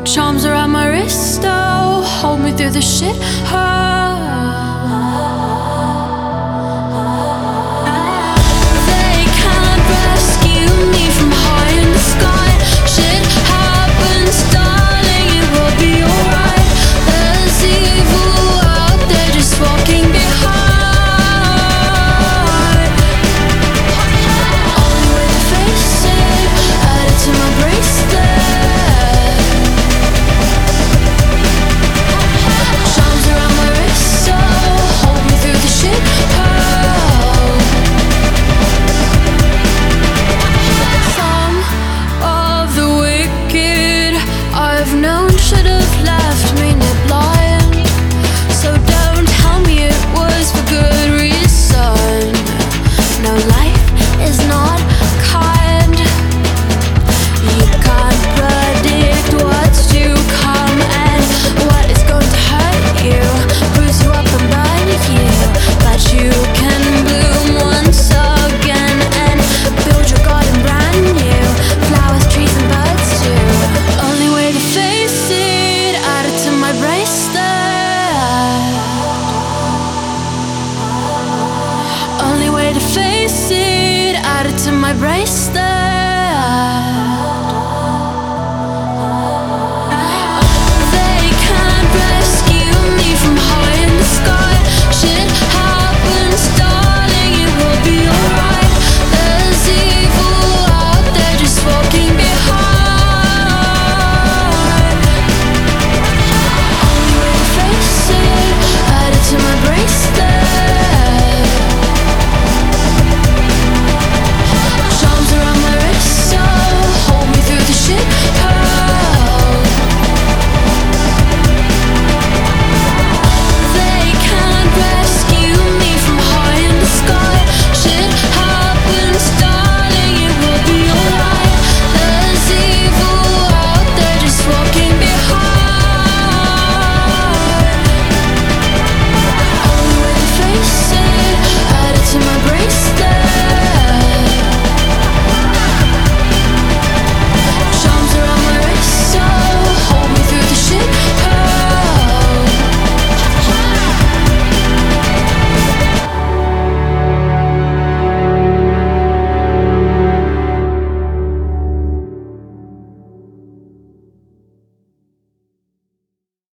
Charms around my wrist, oh, hold me through the shit. They can't rescue me from high in the sky. Shit happens, darling, it will be alright. There's evil out there just walking behind. Only way to face it, add it to my bracelet. Should have left me blind, so don't tell me it was for good reason. No, life is not kind. You can't predict what's to come and what is going to hurt you, bruise you up and burn you. But you can bloom once again and build your garden brand new. Flowers, trees and birds too. Only way to face it, add it to my bracelet. Only way to face it, add it to my bracelet.